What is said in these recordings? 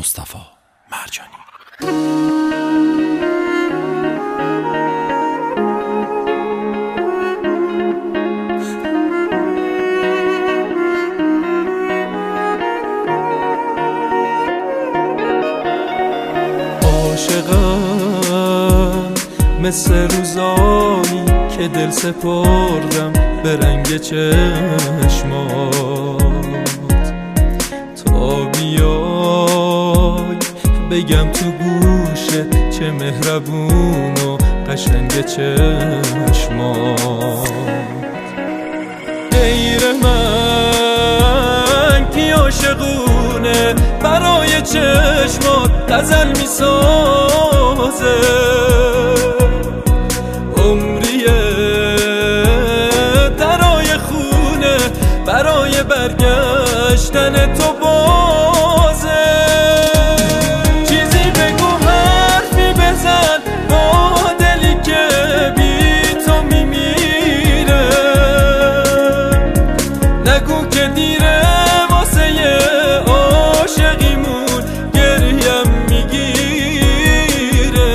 مصطفی مرجانی. عاشقم مثل روزایی که دل سپردم به رنگ چشمات، تا بیای بگم تو گوشه چه مهربون و قشنگ چشمات. غیر من کی عاشقونه برای چشمات غزل میسازه، عمریه درای خونه برای برگشتن تو بازه. چیزی بگو حرفی بزن با دلی که بی تو میمیره، نگو که دیره واسه عاشقیمون گریم میگیره،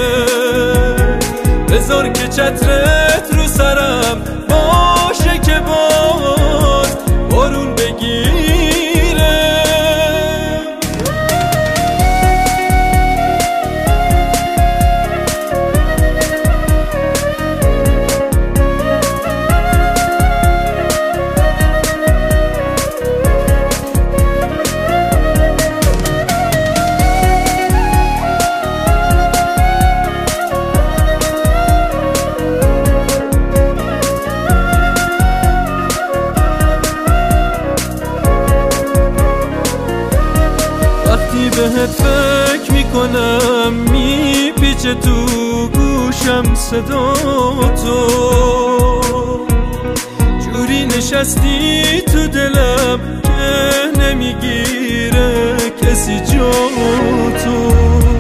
بذار که چترت رو سرم باشه که باز بارون بگیره. بهت فکر میکنم میپیچه تو گوشم صدا تو، جوری نشستی تو دلم که نمیگیره کسی جا تو.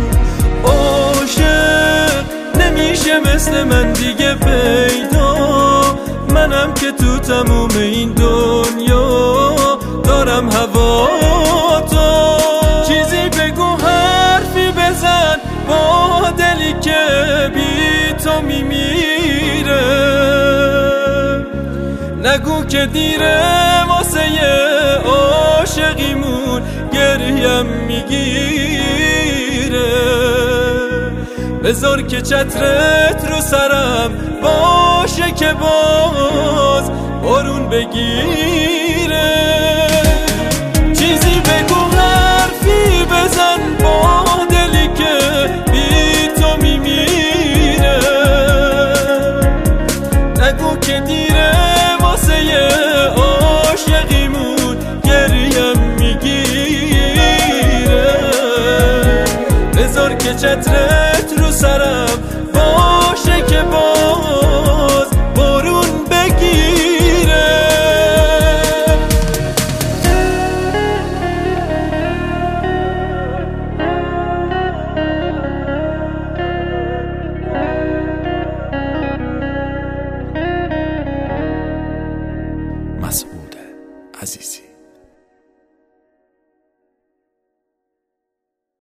عاشق نمیشه مثل من دیگه پیدا، منم که تو تموم این دنیا دارم هوا تو. چیزی بگو حرفی بزن با دلی که بی تو میمیره، نگو که دیره واسه عاشقیمون گریم میگیره، بذار که چترت رو سرم باشه که باز بارون بگیره. چیزی بگو حرفی بزن با دلی که بی تو میمیره، نگو که دیره واسه عاشقیمون گریم میگیره، بذار که چتره